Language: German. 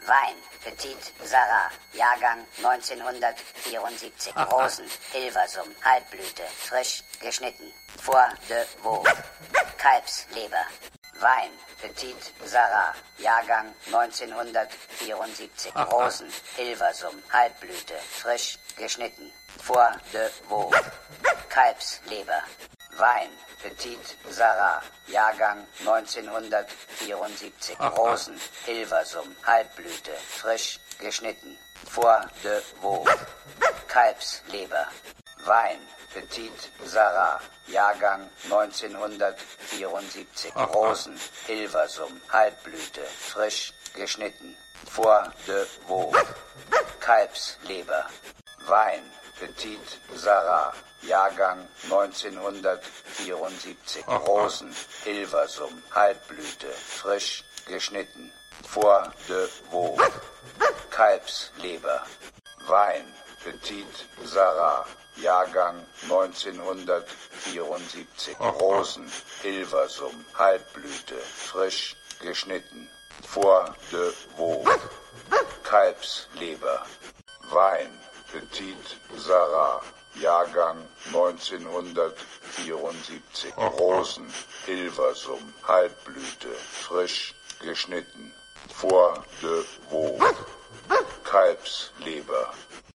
Wein, Petit Sara, Jahrgang 1974. Rosen, Hilversum, Halbblüte, frisch geschnitten. Foie de Veau, Kalbsleber. Wein, Petit Sara, Jahrgang 1974. Rosen, Hilversum, Halbblüte, frisch geschnitten. Foie de Veau, Kalbsleber. Wein, Petit Sara, Jahrgang 1974. Rosen, Hilversum, Halbblüte, frisch geschnitten. Foie de Veau, Kalbsleber. Wein, Petit Sara, Jahrgang 1974. Rosen, Hilversum, Halbblüte, frisch geschnitten. Foie de Veau, Kalbsleber. Wein, Petit Sara, Jahrgang 1974. Rosen, Hilversum, Halbblüte, frisch geschnitten. Foie de Veau, Kalbsleber. Wein, Petit Sara, Jahrgang 1974. Rosen, Hilversum, Halbblüte, frisch geschnitten. Foie de Veau, Kalbsleber. Wein, Petit Sara, Jahrgang 1974. Rosen, Hilversum, Halbblüte, frisch geschnitten. Foie de Veau, Kalbsleber.